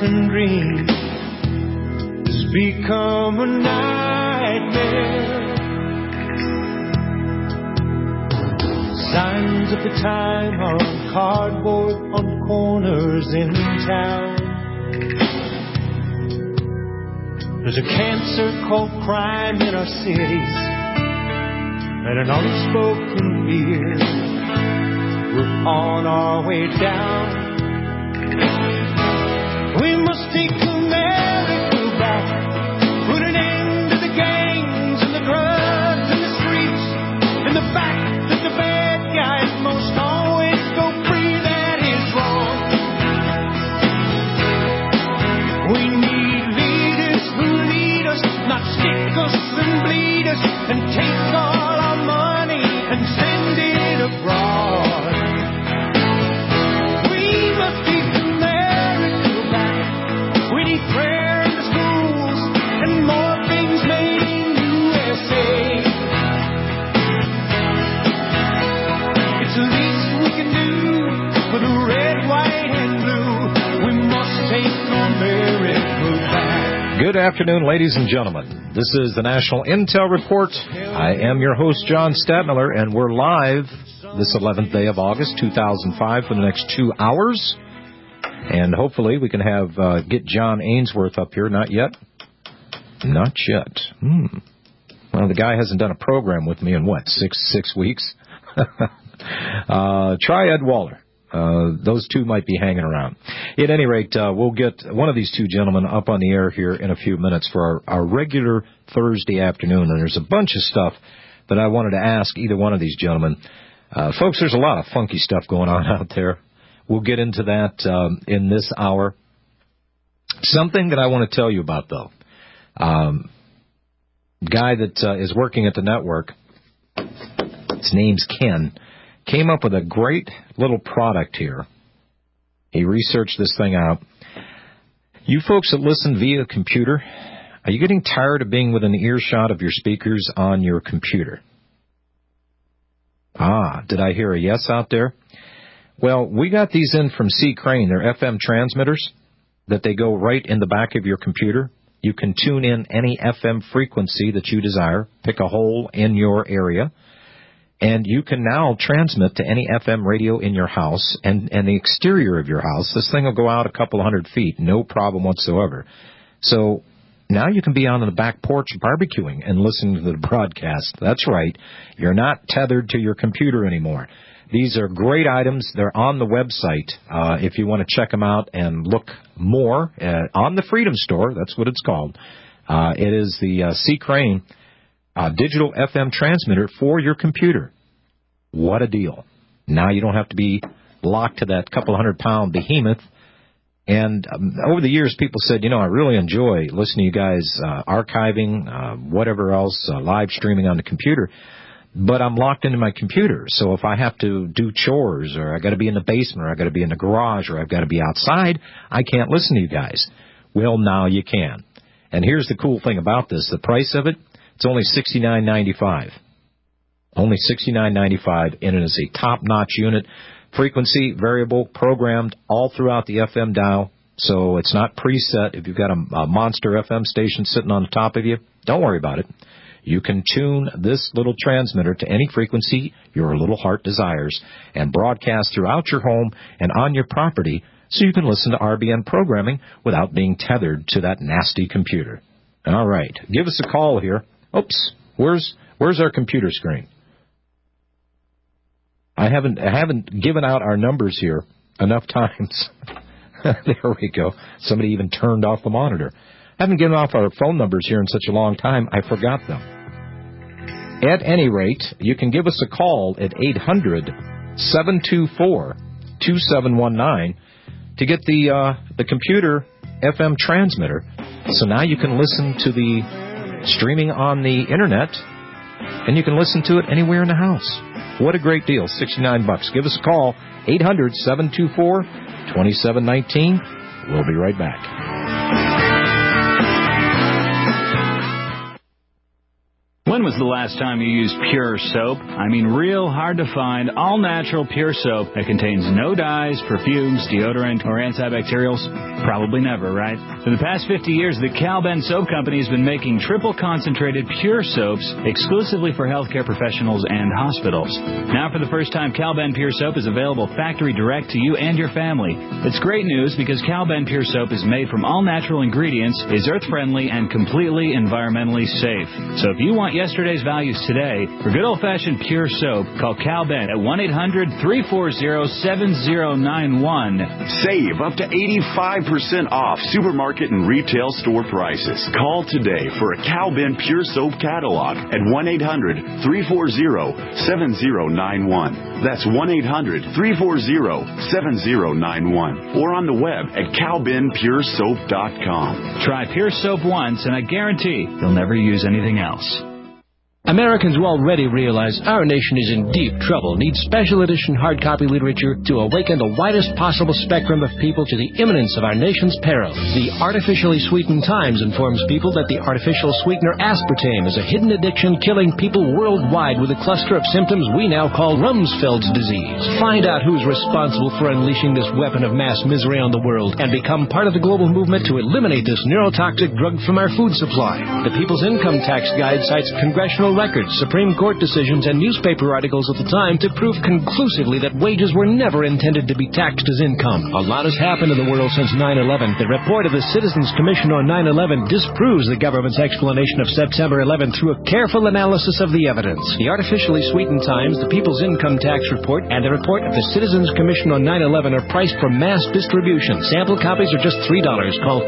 and dreams has become a nightmare. Signs of the time are on cardboard on corners in town. There's a cancer called crime in our cities and an unspoken fear. We're on our way down. We must take America back. Put an end to the gangs and the drugs and the streets and the fact that the bad guys most always go free. That is wrong. We need leaders who lead us, not stick us and bleed us and take all our money and send it abroad. We must take America back. We need prayer in the schools and more things made in USA. It's the least we can do for the red, white, and blue. We must take America back. Good afternoon, ladies and gentlemen. This is the National Intel Report. I am your host, John Stadtmiller, and we're live this 11th day of August, 2005, for the next 2 hours. And hopefully we can have get John Ainsworth up here. Not yet? Not yet. Well, the guy hasn't done a program with me in, what, six weeks? Try Ed Waller. Those two might be hanging around. At any rate, we'll get one of these two gentlemen up on the air here in a few minutes for our regular Thursday afternoon. And there's a bunch of stuff that I wanted to ask either one of these gentlemen. Folks, there's a lot of funky stuff going on out there. We'll get into that in this hour. Something that I want to tell you about, though. Guy that is working at the network, his name's Ken, came up with a great little product here. He researched this thing out. You folks that listen via computer, are you getting tired of being within earshot of your speakers on your computer? Did I hear a yes out there? Well, we got these in from C. Crane. They're FM transmitters that they go right in the back of your computer. You can tune in any FM frequency that you desire, pick a hole in your area, and you can now transmit to any FM radio in your house and the exterior of your house. This thing will go out a couple 100 feet, no problem whatsoever. So now you can be on the back porch barbecuing and listening to the broadcast. That's right. You're not tethered to your computer anymore. These are great items. They're on the website if you want to check them out and look more on the Freedom Store. That's what it's called. It is the C. Crane digital FM transmitter for your computer. What a deal. Now you don't have to be locked to that couple 100-pound behemoth. And over the years, people said, I really enjoy listening to you guys archiving, whatever else, live streaming on the computer. But I'm locked into my computer, so if I have to do chores, or I got to be in the basement, or I got to be in the garage, or I've got to be outside, I can't listen to you guys. Well, now you can. And here's the cool thing about this: the price of it, it's only $69.95. Only $69.95, and it is a top-notch unit. Frequency variable, programmed all throughout the FM dial, so it's not preset. If you've got a monster FM station sitting on the top of you, don't worry about it. You can tune this little transmitter to any frequency your little heart desires and broadcast throughout your home and on your property so you can listen to RBN programming without being tethered to that nasty computer. All right. Give us a call here. Oops. Where's our computer screen? I haven't given out our numbers here enough times. There we go. Somebody even turned off the monitor. I haven't given off our phone numbers here in such a long time, I forgot them. At any rate, you can give us a call at 800-724-2719 to get the computer FM transmitter. So now you can listen to the streaming on the Internet, and you can listen to it anywhere in the house. What a great deal, $69. Give us a call, 800-724-2719. We'll be right back. When was the last time you used pure soap? I mean, real hard to find, all-natural pure soap that contains no dyes, perfumes, deodorant, or antibacterials? Probably never, right? For the past 50 years, the Cal-Ben Soap Company has been making triple-concentrated pure soaps exclusively for healthcare professionals and hospitals. Now, for the first time, Cal-Ben Pure Soap is available factory direct to you and your family. It's great news because Cal-Ben Pure Soap is made from all-natural ingredients, is earth-friendly, and completely environmentally safe. So if you want yesterday's values today, for good old-fashioned pure soap, call Cal-Ben at 1-800-340-7091. Save up to 85% off supermarket and retail store prices. Call today for a Cal-Ben Pure Soap catalog at 1-800-340-7091. That's 1-800-340-7091. Or on the web at calbenpuresoap.com. Try Pure Soap once, and I guarantee you'll never use anything else. Americans will already realize our nation is in deep trouble, needs special edition hard copy literature to awaken the widest possible spectrum of people to the imminence of our nation's peril. The Artificially Sweetened Times informs people that the artificial sweetener aspartame is a hidden addiction killing people worldwide with a cluster of symptoms we now call Rumsfeld's disease. Find out who's responsible for unleashing this weapon of mass misery on the world and become part of the global movement to eliminate this neurotoxic drug from our food supply. The People's Income Tax Guide cites congressional records, Supreme Court decisions, and newspaper articles of the time to prove conclusively that wages were never intended to be taxed as income. A lot has happened in the world since 9/11. The report of the Citizens Commission on 9/11 disproves the government's explanation of September 11 through a careful analysis of the evidence. The Artificially Sweetened Times, the People's Income Tax Report, and the report of the Citizens Commission on 9/11 are priced for mass distribution. Sample copies are just $3. Call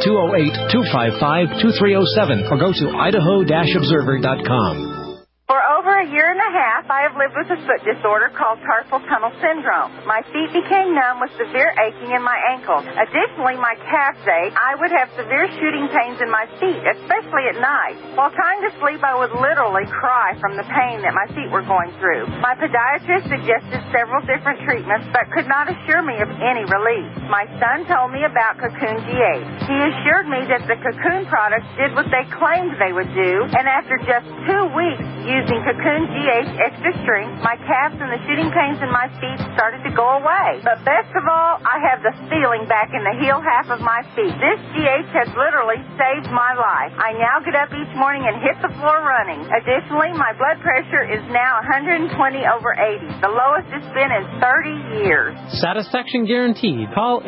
208-255-2307 or go to idaho-observer.com. For over a year and a half, I have lived with a foot disorder called carpal tunnel syndrome. My feet became numb with severe aching in my ankles. Additionally, my calves ache. I would have severe shooting pains in my feet, especially at night. While trying to sleep, I would literally cry from the pain that my feet were going through. My podiatrist suggested several different treatments, but could not assure me of any relief. My son told me about Cocoon G8. He assured me that the Cocoon products did what they claimed they would do, and after just 2 weeks using Cocoon G8 Extra Strength, my calves and the shooting pains in my feet started to go away. But best of all, I have the feeling back in the heel half of my feet. This G8 has literally saved my life. I now get up each morning and hit the floor running. Additionally, my blood pressure is now 120/80, the lowest it's been in 30 years. Satisfaction guaranteed. Call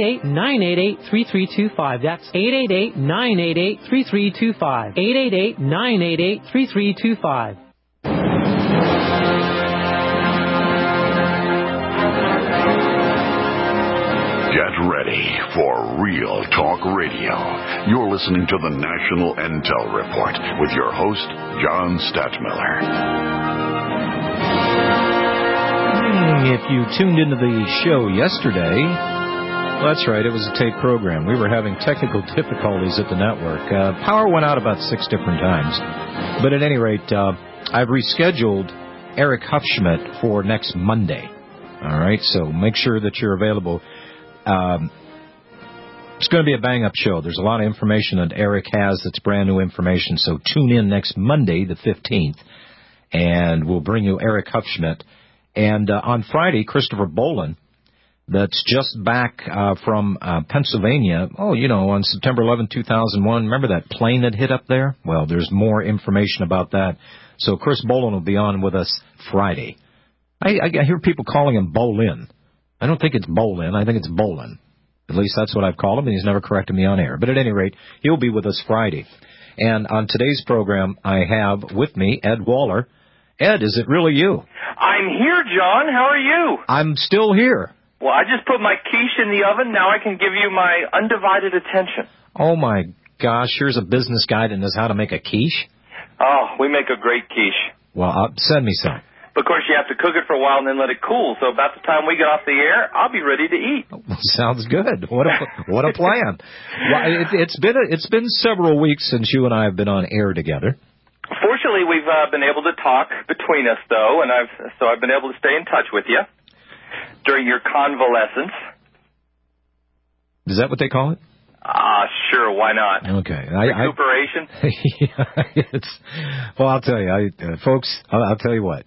888-988-3325. That's 888-988-3325. 888-988-3325. Get ready for Real Talk Radio. You're listening to the National Intel Report with your host, John Stadtmiller. If you tuned into the show yesterday, that's right, it was a tape program. We were having technical difficulties at the network. Power went out about 6 different times. But at any rate, I've rescheduled Eric Hufschmidt for next Monday. All right, so make sure that you're available. It's going to be a bang-up show. There's a lot of information that Eric has that's brand new information, so tune in next Monday, the 15th, and we'll bring you Eric Hufschmidt. And on Friday, Christopher Bolin, that's just back from Pennsylvania. Oh, you know, on September 11, 2001, remember that plane that hit up there? Well, there's more information about that. So Chris Bolin will be on with us Friday. I hear people calling him Bolin. I don't think it's Bolin. I think it's Bolin. At least that's what I've called him, and he's never corrected me on air. But at any rate, he'll be with us Friday. And on today's program, I have with me Ed Waller. Ed, is it really you? I'm here, John. How are you? I'm still here. Well, I just put my quiche in the oven. Now I can give you my undivided attention. Oh, my gosh. Here's a business guy that knows how to make a quiche. Oh, we make a great quiche. Well, send me some. But, of course, you have to cook it for a while and then let it cool. So about the time we get off the air, I'll be ready to eat. Sounds good. What a plan. Well, it's been several weeks since you and I have been on air together. Fortunately, we've been able to talk between us, though, and I've been able to stay in touch with you during your convalescence. Is that what they call it? Sure, why not? Okay. Recuperation? Well, I'll tell you, folks, I'll tell you what.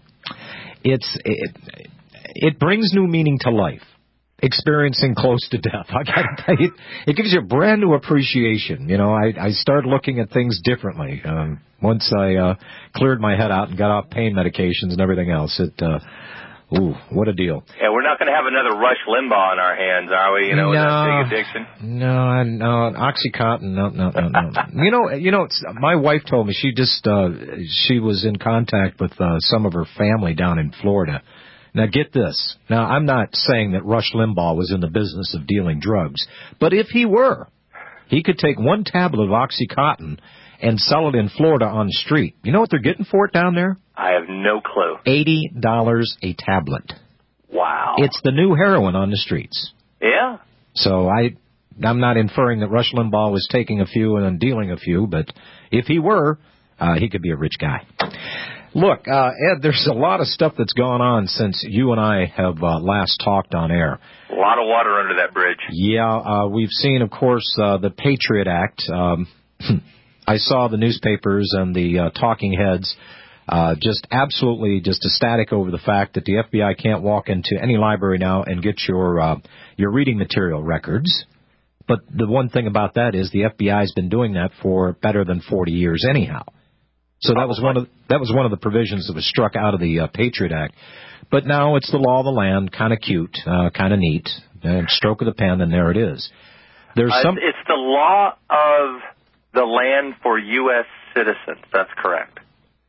It brings new meaning to life. Experiencing close to death. I got to tell you, it gives you a brand new appreciation. You know, I start looking at things differently. Once I cleared my head out and got off pain medications and everything else, what a deal. Yeah, we're not going to have another Rush Limbaugh in our hands, are we? You know, with that big addiction? No, Oxycontin, no. You know, my wife told me she was in contact with some of her family down in Florida. Now, get this. Now, I'm not saying that Rush Limbaugh was in the business of dealing drugs, but if he were, he could take one tablet of Oxycontin and sell it in Florida on the street. You know what they're getting for it down there? I have no clue. $80 a tablet. Wow. It's the new heroin on the streets. Yeah. So I'm not inferring that Rush Limbaugh was taking a few and dealing a few, but if he were, he could be a rich guy. Look, Ed, there's a lot of stuff that's gone on since you and I have last talked on air. A lot of water under that bridge. Yeah, we've seen, of course, the Patriot Act. I saw the newspapers and the talking heads just absolutely ecstatic over the fact that the FBI can't walk into any library now and get your reading material records. But the one thing about that is the FBI's been doing that for better than 40 years anyhow. So that was one of the provisions that was struck out of the Patriot Act. But now it's the law of the land, kind of cute, kind of neat, stroke of the pen, and there it is. It's the law of the land for U.S. citizens. That's correct.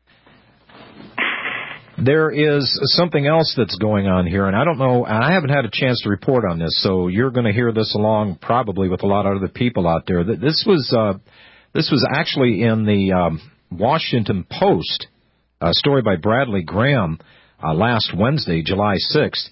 There is something else that's going on here, and I don't know, I haven't had a chance to report on this, so you're going to hear this along probably with a lot of other people out there. This was actually in the Washington Post, a story by Bradley Graham last Wednesday, July 6th.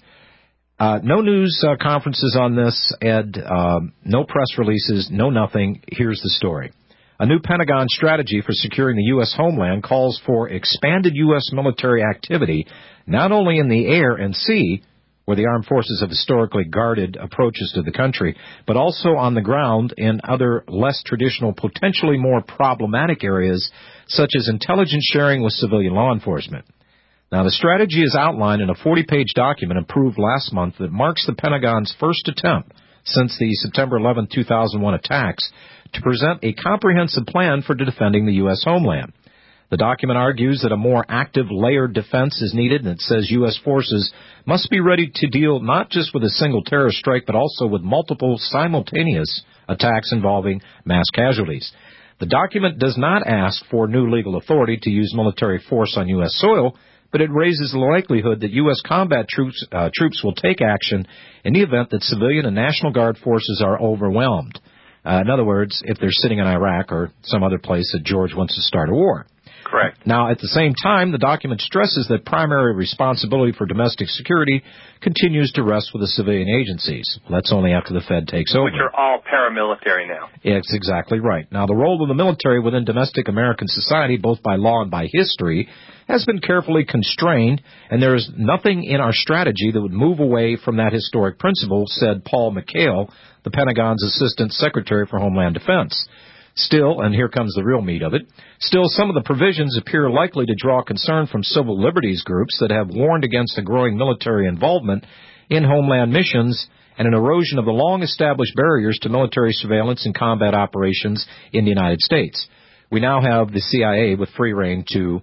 No news conferences on this, Ed. No press releases, no nothing. Here's the story. A new Pentagon strategy for securing the U.S. homeland calls for expanded U.S. military activity, not only in the air and sea, where the armed forces have historically guarded approaches to the country, but also on the ground in other less traditional, potentially more problematic areas, such as intelligence sharing with civilian law enforcement. Now, the strategy is outlined in a 40-page document approved last month that marks the Pentagon's first attempt since the September 11, 2001 attacks to present a comprehensive plan for defending the U.S. homeland. The document argues that a more active, layered defense is needed, and it says U.S. forces must be ready to deal not just with a single terrorist strike, but also with multiple simultaneous attacks involving mass casualties. The document does not ask for new legal authority to use military force on U.S. soil, but it raises the likelihood that U.S. combat troops will take action in the event that civilian and National Guard forces are overwhelmed. In other words, if they're sitting in Iraq or some other place that George wants to start a war. Correct. Now, at the same time, the document stresses that primary responsibility for domestic security continues to rest with the civilian agencies. That's only after the Fed takes over. Which are all paramilitary now. It's exactly right. Now, the role of the military within domestic American society, both by law and by history, has been carefully constrained, and there is nothing in our strategy that would move away from that historic principle, said Paul McHale, the Pentagon's Assistant Secretary for Homeland Defense. Still, and here comes the real meat of it, still some of the provisions appear likely to draw concern from civil liberties groups that have warned against a growing military involvement in homeland missions and an erosion of the long-established barriers to military surveillance and combat operations in the United States. We now have the CIA with free rein to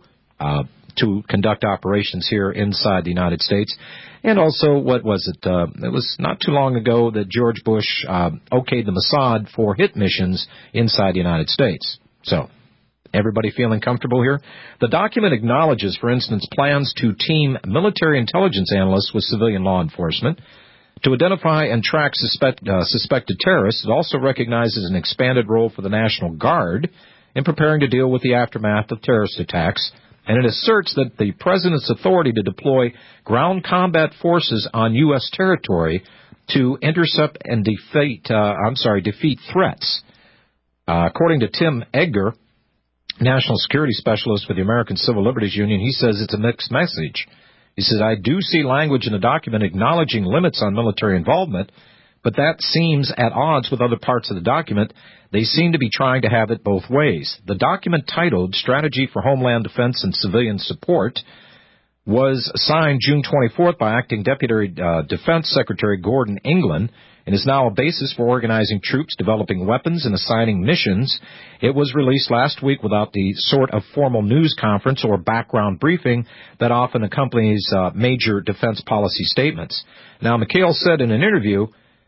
conduct operations here inside the United States. And also, what was it? It was not too long ago that George Bush okayed the Mossad for hit missions inside the United States. So, everybody feeling comfortable here? The document acknowledges, for instance, plans to team military intelligence analysts with civilian law enforcement to identify and track suspected terrorists. It also recognizes an expanded role for the National Guard in preparing to deal with the aftermath of terrorist attacks. And it asserts that the President's authority to deploy ground combat forces on U.S. territory to intercept and defeat threats. According to Tim Edgar, National Security Specialist with the American Civil Liberties Union, he says it's a mixed message. He says, I do see language in the document acknowledging limits on military involvement, But that seems at odds with other parts of the document. They seem to be trying to have it both ways. The document titled Strategy for Homeland Defense and Civilian Support was signed June 24th by Acting Deputy Defense Secretary Gordon England and is now a basis for organizing troops, developing weapons, and assigning missions. It was released last week without the sort of formal news conference or background briefing that often accompanies major defense policy statements. Now, McHale said in an interview,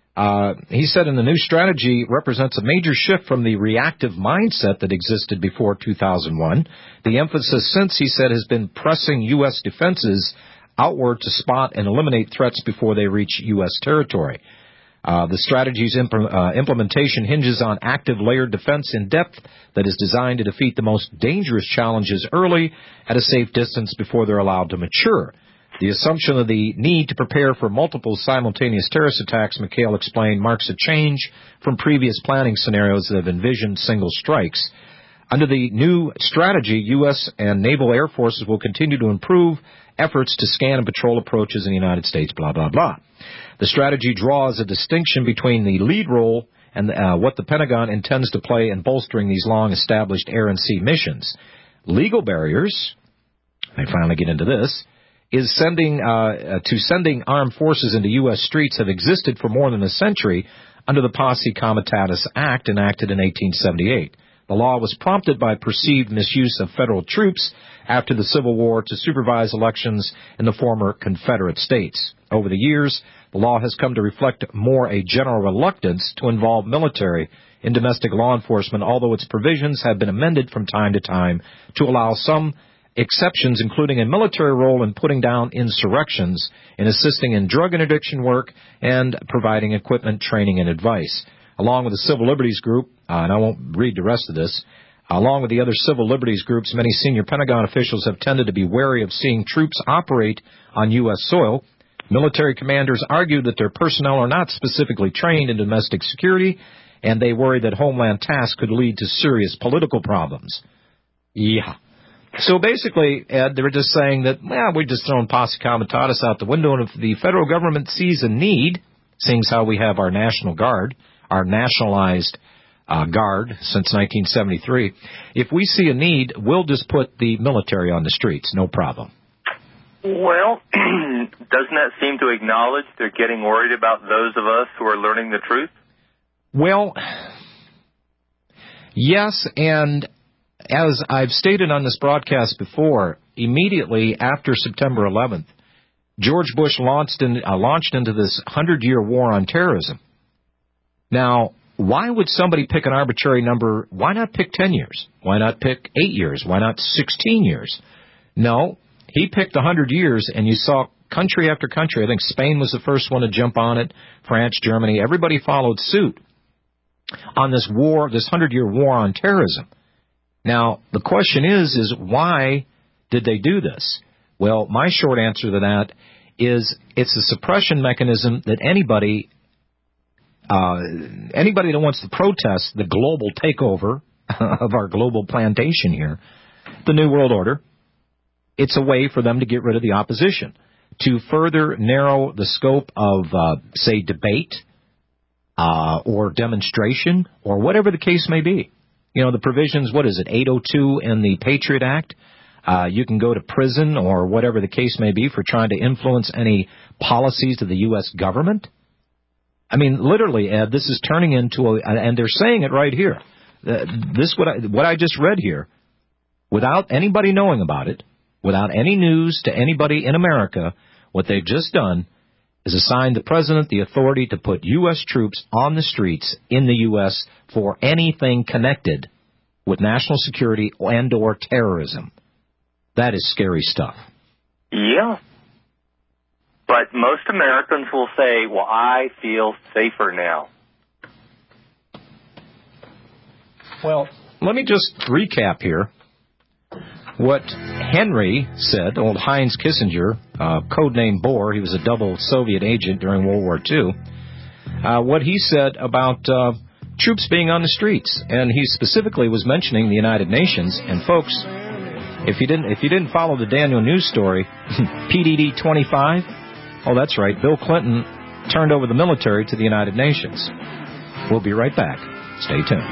he said in the new strategy represents a major shift from the reactive mindset that existed before 2001. The emphasis since, he said, has been pressing U.S. defenses outward to spot and eliminate threats before they reach U.S. territory. The strategy's implementation hinges on active layered defense in depth that is designed to defeat the most dangerous challenges early at a safe distance before they're allowed to mature. The assumption of the need to prepare for multiple simultaneous terrorist attacks, McHale explained, marks a change from previous planning scenarios that have envisioned single strikes. Under the new strategy, U.S. and naval air forces will continue to improve efforts to scan and patrol approaches in the United States, blah, blah, blah. The strategy draws a distinction between the lead role and what the Pentagon intends to play in bolstering these long-established air and sea missions. Legal barriers, I finally get into this, is sending armed forces into U.S. streets have existed for more than a century under the Posse Comitatus Act enacted in 1878. The law was prompted by perceived misuse of federal troops after the Civil War to supervise elections in the former Confederate states. Over the years, the law has come to reflect more a general reluctance to involve military in domestic law enforcement, although its provisions have been amended from time to time to allow some exceptions, including a military role in putting down insurrections, in assisting in drug interdiction work, and providing equipment, training, and advice. Along with the Civil Liberties Group, and I won't read the rest of this, along with the other civil liberties groups, many senior Pentagon officials have tended to be wary of seeing troops operate on U.S. soil. Military commanders argue that their personnel are not specifically trained in domestic security, and they worry that homeland tasks could lead to serious political problems. Yeah. So basically, Ed, they were just saying that, we're just throwing Posse Comitatus out the window, and if the federal government sees a need, seeing as how we have our National Guard, our nationalized Guard since 1973, if we see a need, we'll just put the military on the streets, no problem. Well, doesn't that seem to acknowledge they're getting worried about those of us who are learning the truth? Well, yes, and as I've stated on this broadcast before, immediately after September 11th, George Bush launched into this 100-year war on terrorism. Now, why would somebody pick an arbitrary number? Why not pick 10 years? Why not pick 8 years? Why not 16 years? No, he picked 100 years, and you saw country after country. I think Spain was the first one to jump on it, France, Germany, everybody followed suit on this war, this 100-year war on terrorism. Now, the question is why did they do this? Well, my short answer to that is it's a suppression mechanism that anybody that wants to protest the global takeover of our global plantation here, the New World Order, it's a way for them to get rid of the opposition, to further narrow the scope of, say, debate or demonstration or whatever the case may be. You know, the provisions, 802 in the Patriot Act? You can go to prison or whatever the case may be for trying to influence any policies of the U.S. government. I mean, literally, Ed, this is turning into and they're saying it right here. What I just read here, without anybody knowing about it, without any news to anybody in America, what they've just done is assigned the president the authority to put U.S. troops on the streets in the U.S. for anything connected with national security and or terrorism. That is scary stuff. Yeah. But most Americans will say, well, I feel safer now. Well, let me just recap here what Henry said, old Heinz Kissinger, codename Bohr. He was a double Soviet agent during World War II. What he said about troops being on the streets. And he specifically was mentioning the United Nations. And folks, if you didn't follow the Daniel News story, PDD 25, oh, that's right, Bill Clinton turned over the military to the United Nations. We'll be right back. Stay tuned.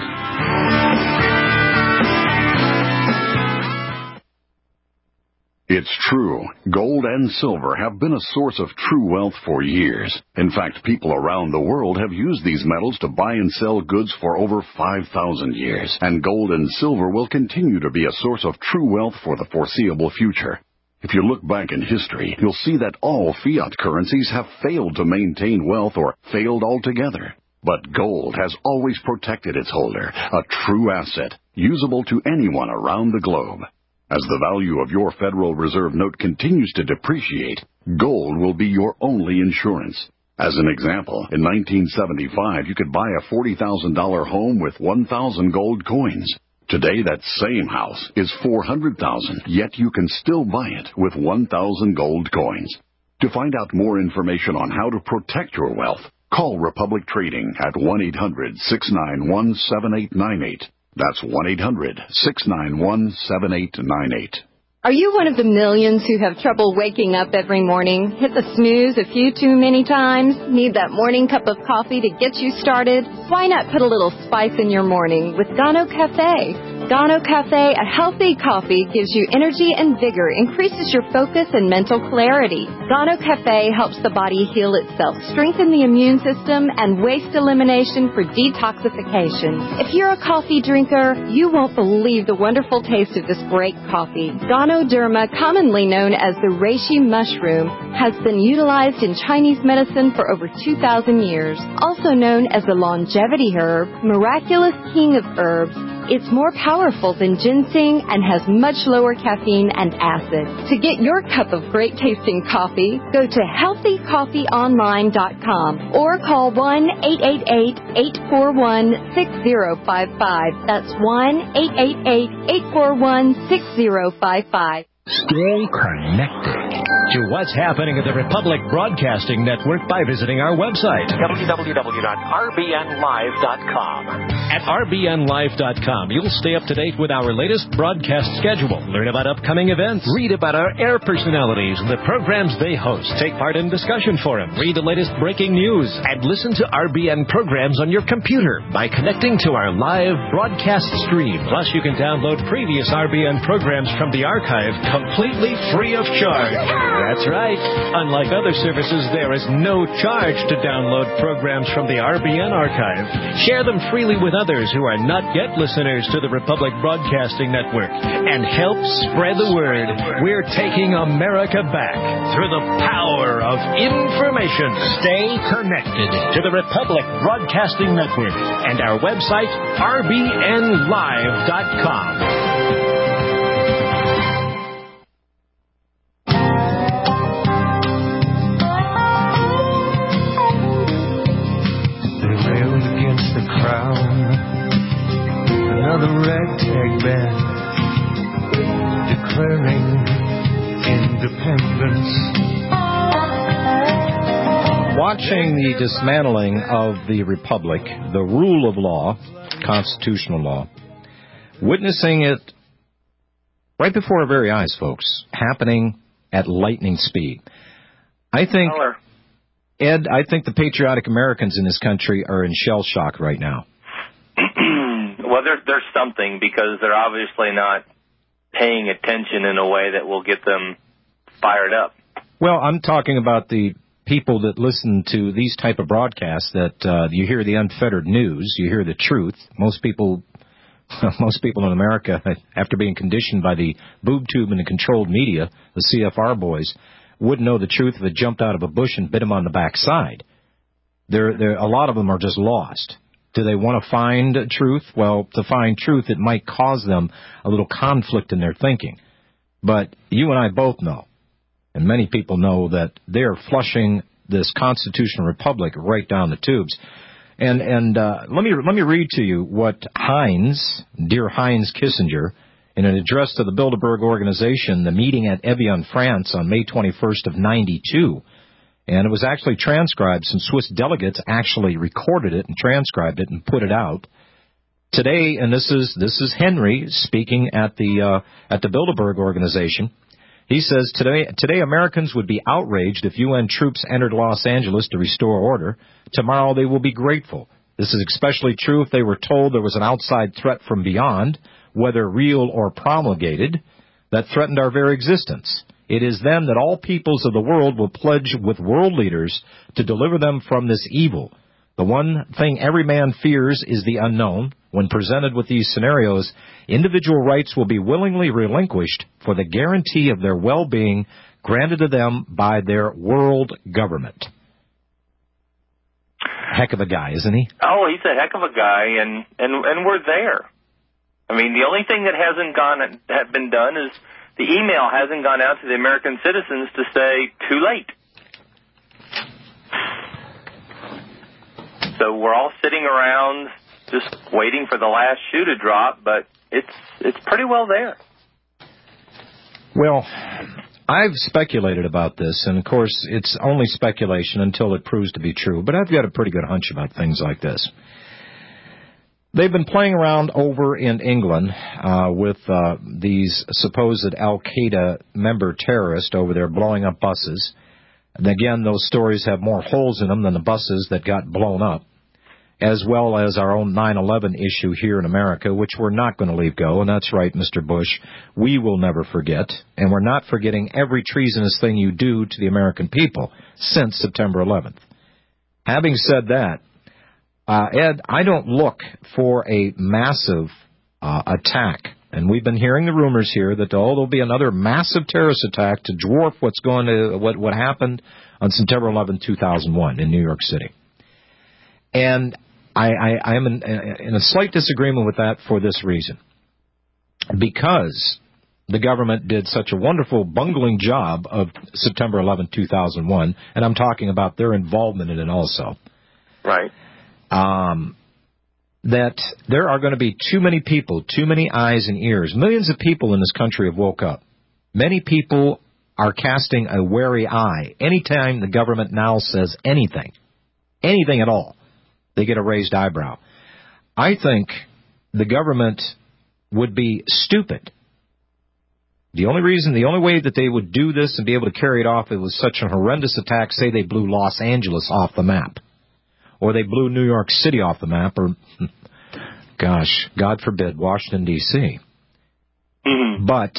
It's true. Gold and silver have been a source of true wealth for years. In fact, people around the world have used these metals to buy and sell goods for over 5,000 years. And gold and silver will continue to be a source of true wealth for the foreseeable future. If you look back in history, you'll see that all fiat currencies have failed to maintain wealth or failed altogether. But gold has always protected its holder, a true asset, usable to anyone around the globe. As the value of your Federal Reserve note continues to depreciate, gold will be your only insurance. As an example, in 1975, you could buy a $40,000 home with 1,000 gold coins. Today, that same house is $400,000, yet you can still buy it with 1,000 gold coins. To find out more information on how to protect your wealth, call Republic Trading at 1-800-691-7898. That's 1-800-691-7898. Are you one of the millions who have trouble waking up every morning? Hit the snooze a few too many times? Need that morning cup of coffee to get you started? Why not put a little spice in your morning with Gano Cafe? Gano Cafe, a healthy coffee, gives you energy and vigor, increases your focus and mental clarity. Gano Cafe helps the body heal itself, strengthen the immune system, and waste elimination for detoxification. If you're a coffee drinker, you won't believe the wonderful taste of this great coffee. Ganoderma, commonly known as the reishi mushroom, has been utilized in Chinese medicine for over 2,000 years. Also known as the longevity herb, miraculous king of herbs, it's more powerful than ginseng and has much lower caffeine and acid. To get your cup of great-tasting coffee, go to healthycoffeeonline.com or call 1-888-841-6055. That's 1-888-841-6055. Stay connected to what's happening at the Republic Broadcasting Network by visiting our website, www.rbnlive.com. At rbnlive.com, you'll stay up to date with our latest broadcast schedule, learn about upcoming events, read about our air personalities and the programs they host, take part in discussion forums, read the latest breaking news, and listen to RBN programs on your computer by connecting to our live broadcast stream. Plus, you can download previous RBN programs from the archive completely free of charge. That's right. Unlike other services, there is no charge to download programs from the RBN archive. Share them freely with others who are not yet listeners to the Republic Broadcasting Network and help spread the word. We're taking America back through the power of information. Stay connected to the Republic Broadcasting Network and our website, rbnlive.com. Another ragtag band declaring independence. Watching the dismantling of the Republic, the rule of law, constitutional law, witnessing it right before our very eyes, folks, happening at lightning speed. I think, Ed, I think the patriotic Americans in this country are in shell shock right now. Well, there's something, because they're obviously not paying attention in a way that will get them fired up. Well, I'm talking about the people that listen to these type of broadcasts, that you hear the unfettered news, you hear the truth. Most people in America, after being conditioned by the boob tube and the controlled media, the CFR boys, wouldn't know the truth if it jumped out of a bush and bit them on the backside. A lot of them are just lost. Do they want to find truth? Well, to find truth, it might cause them a little conflict in their thinking. But you and I both know, and many people know, that they're flushing this constitutional republic right down the tubes. And let me read to you what dear Heinz Kissinger, in an address to the Bilderberg Organization, the meeting at Evian, France, on May 21st of 92. And it was actually transcribed. Some Swiss delegates actually recorded it and transcribed it and put it out today. And this is Henry speaking at the Bilderberg Organization. He says, today Americans would be outraged if UN troops entered Los Angeles to restore order. Tomorrow they will be grateful. This is especially true if they were told there was an outside threat from beyond, whether real or promulgated, that threatened our very existence. It is then that all peoples of the world will pledge with world leaders to deliver them from this evil. The one thing every man fears is the unknown. When presented with these scenarios, individual rights will be willingly relinquished for the guarantee of their well-being granted to them by their world government. Heck of a guy, isn't he? Oh, he's a heck of a guy, and we're there. I mean, the only thing that hasn't been done is the email hasn't gone out to the American citizens to say, too late. So we're all sitting around just waiting for the last shoe to drop, but it's pretty well there. Well, I've speculated about this, and of course it's only speculation until it proves to be true, but I've got a pretty good hunch about things like this. They've been playing around over in England with these supposed Al-Qaeda member terrorists over there blowing up buses. And again, those stories have more holes in them than the buses that got blown up, as well as our own 9/11 issue here in America, which we're not going to leave go. And that's right, Mr. Bush, we will never forget. And we're not forgetting every treasonous thing you do to the American people since September 11th. Having said that, Ed, I don't look for a massive attack. And we've been hearing the rumors here that there'll be another massive terrorist attack to dwarf what happened on September 11, 2001 in New York City. And I am in a slight disagreement with that for this reason. Because the government did such a wonderful bungling job of September 11, 2001, and I'm talking about their involvement in it also. Right. That there are going to be too many people, too many eyes and ears. Millions of people in this country have woke up. Many people are casting a wary eye. Anytime the government now says anything at all, they get a raised eyebrow. I think the government would be stupid. The only way that they would do this and be able to carry it off, it was such a horrendous attack, say they blew Los Angeles off the map. Or they blew New York City off the map, or, gosh, God forbid, Washington, D.C. Mm-hmm. But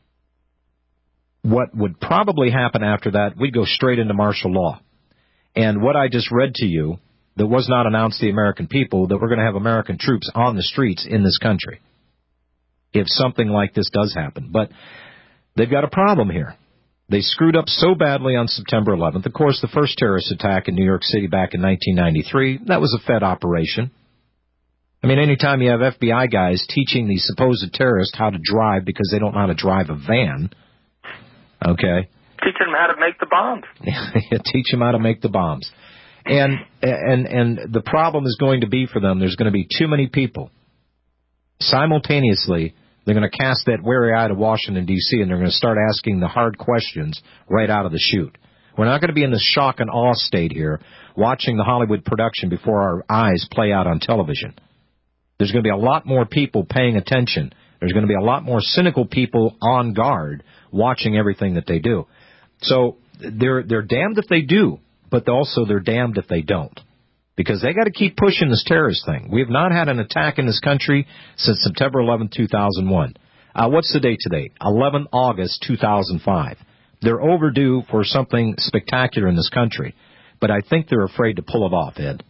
what would probably happen after that, we'd go straight into martial law. And what I just read to you, that was not announced to the American people, that we're going to have American troops on the streets in this country if something like this does happen. But they've got a problem here. They screwed up so badly on September 11th. Of course, the first terrorist attack in New York City back in 1993, that was a Fed operation. I mean, anytime you have FBI guys teaching these supposed terrorists how to drive because they don't know how to drive a van, okay? Teach them how to make the bombs. Teach them how to make the bombs. And the problem is going to be for them, there's going to be too many people. Simultaneously, they're going to cast that wary eye to Washington, D.C., and they're going to start asking the hard questions right out of the chute. We're not going to be in this shock and awe state here, watching the Hollywood production before our eyes play out on television. There's going to be a lot more people paying attention. There's going to be a lot more cynical people on guard watching everything that they do. So they're damned if they do, but also they're damned if they don't. Because they got to keep pushing this terrorist thing. We have not had an attack in this country since September 11, 2001. What's the date today? 11 August 2005. They're overdue for something spectacular in this country. But I think they're afraid to pull it off, Ed.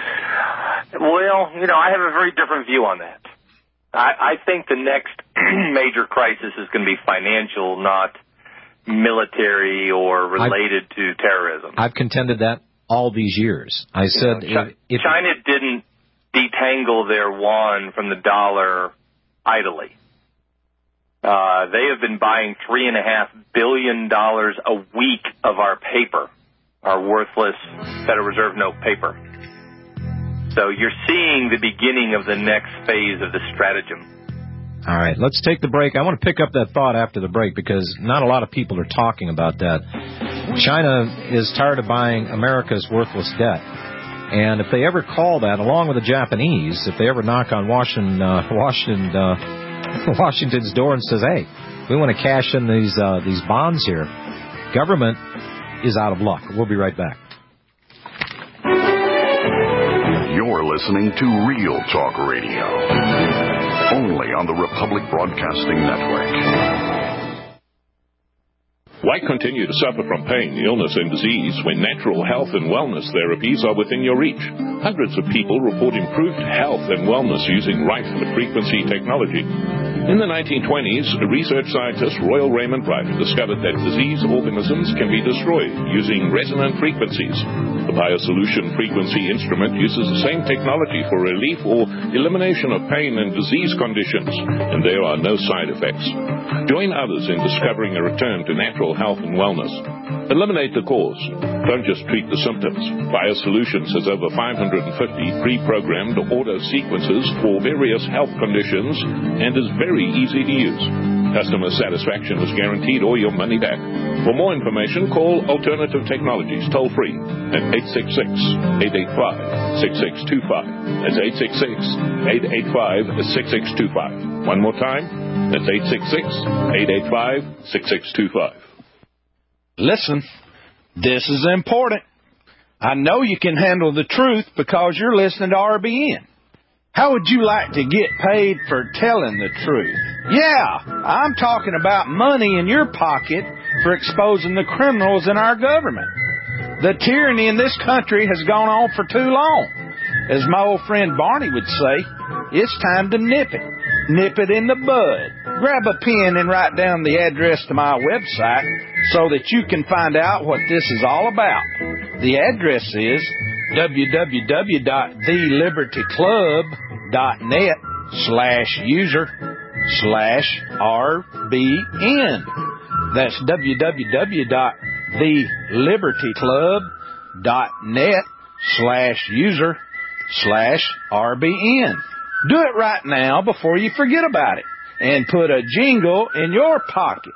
Well, I have a very different view on that. I think the next major crisis is going to be financial, not military or related to terrorism. I've contended that all these years. I said if China didn't detangle their yuan from the dollar idly. They have been buying $3.5 billion a week of our paper, our worthless Federal Reserve note paper. So you're seeing the beginning of the next phase of the stratagem. All right, let's take the break. I want to pick up that thought after the break because not a lot of people are talking about that. China is tired of buying America's worthless debt. And if they ever call that, along with the Japanese, if they ever knock on Washington's door and says, hey, We want to cash in these bonds here. Government is out of luck. We'll be right back. You're listening to Real Talk Radio, only on the Republic Broadcasting Network. Why continue to suffer from pain, illness, and disease when natural health and wellness therapies are within your reach? Hundreds of people report improved health and wellness using right frequency technology. In the 1920s, research scientist Royal Raymond Wright discovered that diseased organisms can be destroyed using resonant frequencies. The BioSolution frequency instrument uses the same technology for relief or elimination of pain and disease conditions, and there are no side effects. Join others in discovering a return to natural health and wellness. Eliminate the cause. Don't just treat the symptoms. BioSolutions has over 550 pre-programmed auto sequences for various health conditions and is very easy to use. Customer satisfaction is guaranteed or your money back. For more information, call Alternative Technologies toll-free at 866-885-6625. That's 866-885-6625. One more time, that's 866-885-6625. Listen, this is important. I know you can handle the truth because you're listening to RBN. How would you like to get paid for telling the truth? Yeah, I'm talking about money in your pocket for exposing the criminals in our government. The tyranny in this country has gone on for too long. As my old friend Barney would say, it's time to nip it. Nip it in the bud. Grab a pen and write down the address to my website so that you can find out what this is all about. The address is www.thelibertyclub.net/user/RBN. That's www.thelibertyclub.net/user/RBN. Do it right now before you forget about it, and put a jingle in your pocket.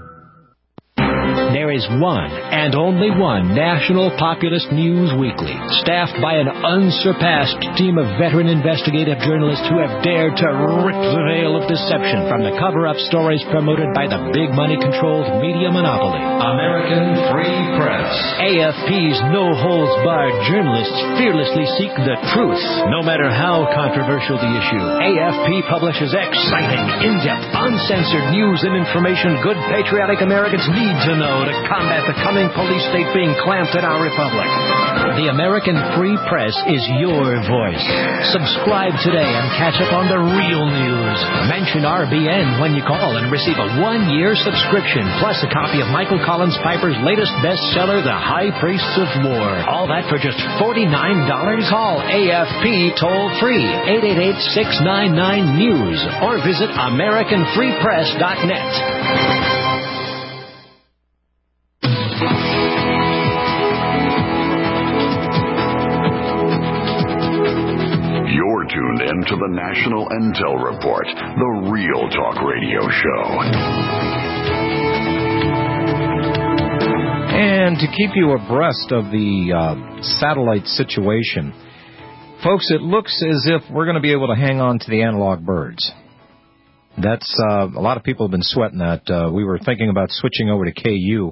There is one and only one National Populist News Weekly, staffed by an unsurpassed team of veteran investigative journalists who have dared to rip the veil of deception from the cover-up stories promoted by the big money-controlled media monopoly. American Free Press. AFP's no-holds-barred journalists fearlessly seek the truth, no matter how controversial the issue. AFP publishes exciting, in-depth, uncensored news and information good patriotic Americans need to know to combat the coming police state being clamped in our republic. The American Free Press is your voice. Subscribe today and catch up on the real news. Mention RBN when you call and receive a 1-year subscription, plus a copy of Michael Collins Piper's latest bestseller, The High Priests of War. All that for just $49? Call AFP toll-free, 888-699-NEWS, or visit AmericanFreePress.net. You're tuned in to the National Intel Report, the Real Talk Radio Show. And to keep you abreast of the satellite situation, folks, it looks as if we're going to be able to hang on to the analog birds. That's a lot of people have been sweating that. We were thinking about switching over to KU.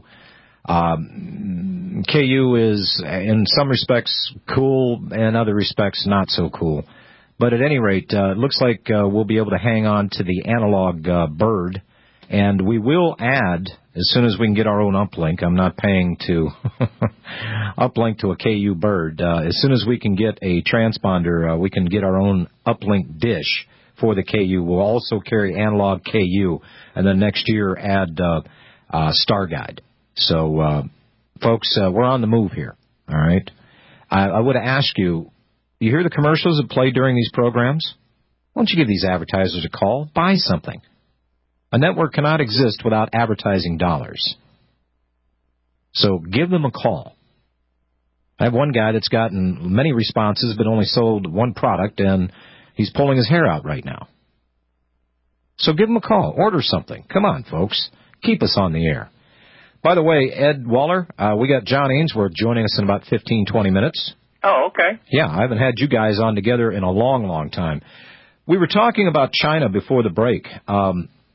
KU is, in some respects, cool, and in other respects, not so cool. But at any rate, it looks like we'll be able to hang on to the analog bird, and we will add, as soon as we can get our own uplink, I'm not paying to uplink to a KU bird. As soon as we can get a transponder, we can get our own uplink dish for the KU. We'll also carry analog KU, and then next year add Star Guide. So, folks, we're on the move here, all right? I would ask you, you hear the commercials that play during these programs? Why don't you give these advertisers a call? Buy something. A network cannot exist without advertising dollars. So give them a call. I have one guy that's gotten many responses but only sold one product, and he's pulling his hair out right now. So give him a call. Order something. Come on, folks. Keep us on the air. By the way, Ed Waller, we got John Ainsworth joining us in about 15, 20 minutes. Oh, okay. Yeah, I haven't had you guys on together in a long, long time. We were talking about China before the break.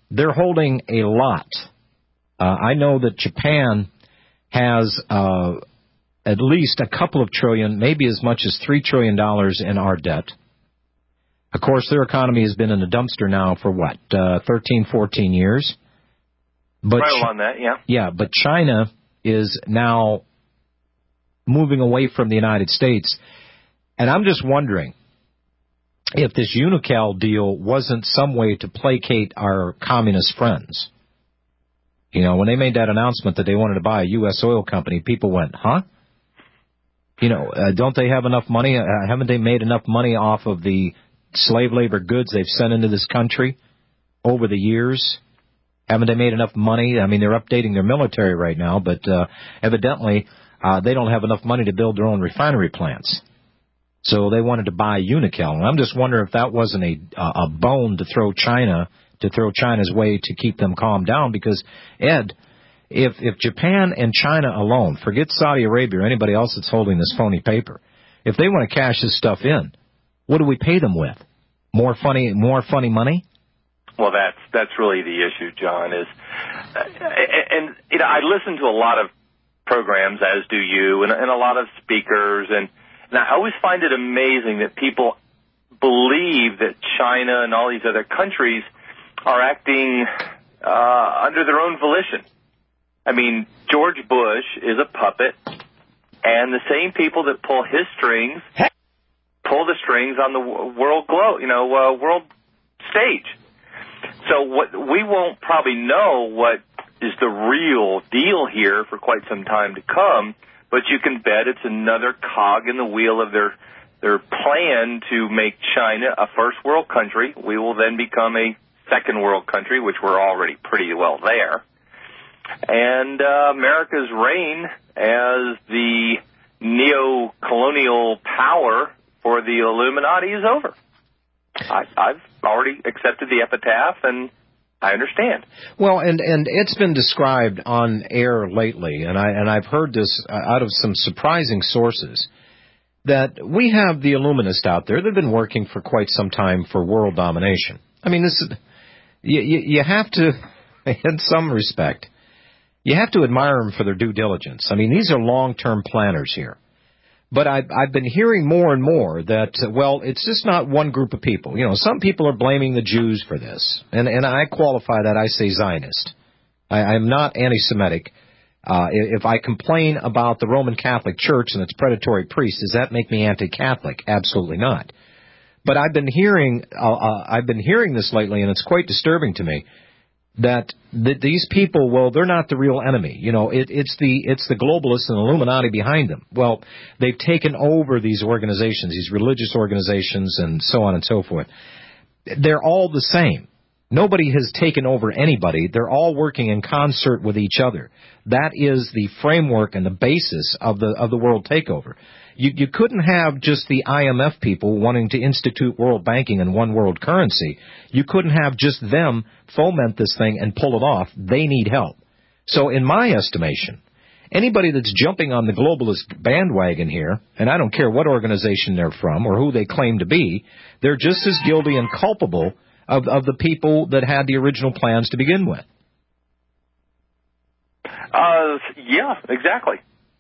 they're holding a lot. I know that Japan has at least a couple of trillion, maybe as much as $3 trillion in our debt. Of course, their economy has been in a dumpster now for, 13, 14 years? But right along that, yeah. Yeah, but China is now moving away from the United States. And I'm just wondering if this Unocal deal wasn't some way to placate our communist friends. You know, when they made that announcement that they wanted to buy a U.S. oil company, people went, huh? You know, don't they have enough money? Haven't they made enough money off of the slave labor goods they've sent into this country over the years? Haven't they made enough money? I mean, they're updating their military right now, but evidently they don't have enough money to build their own refinery plants. So they wanted to buy Unocal. And I'm just wondering if that wasn't a bone to throw China's way to keep them calmed down. Because, Ed, if Japan and China alone, forget Saudi Arabia or anybody else that's holding this phony paper, if they want to cash this stuff in, what do we pay them with? More funny money? Well, that's really the issue, John. And you know, I listen to a lot of programs, as do you, and a lot of speakers, and I always find it amazing that people believe that China and all these other countries are acting under their own volition. I mean, George Bush is a puppet, and the same people that pull his strings pull the strings on the world stage. So we won't probably know what is the real deal here for quite some time to come, but you can bet it's another cog in the wheel of their plan to make China a first world country. We will then become a second world country, which we're already pretty well there. And America's reign as the neo-colonial power for the Illuminati is over. I've already accepted the epitaph, and I understand. Well, and it's been described on air lately, and I've heard this out of some surprising sources, that we have the Illuminists out there that have been working for quite some time for world domination. I mean, this is, you have to, in some respect, you have to admire them for their due diligence. I mean, these are long-term planners here. But I've been hearing more and more that, well, it's just not one group of people. You know, some people are blaming the Jews for this. And I qualify that. I say Zionist. I'm not anti-Semitic. If I complain about the Roman Catholic Church and its predatory priests, does that make me anti-Catholic? Absolutely not. But I've been hearing this lately, and it's quite disturbing to me, that these people, well, they're not the real enemy. You know, it's the globalists and Illuminati behind them. Well, they've taken over these organizations, these religious organizations, and so on and so forth. They're all the same. Nobody has taken over anybody. They're all working in concert with each other. That is the framework and the basis of the world takeover. You couldn't have just the IMF people wanting to institute world banking and one world currency. You couldn't have just them foment this thing and pull it off. They need help. So in my estimation, anybody that's jumping on the globalist bandwagon here, and I don't care what organization they're from or who they claim to be, they're just as guilty and culpable of the people that had the original plans to begin with. Yeah, exactly.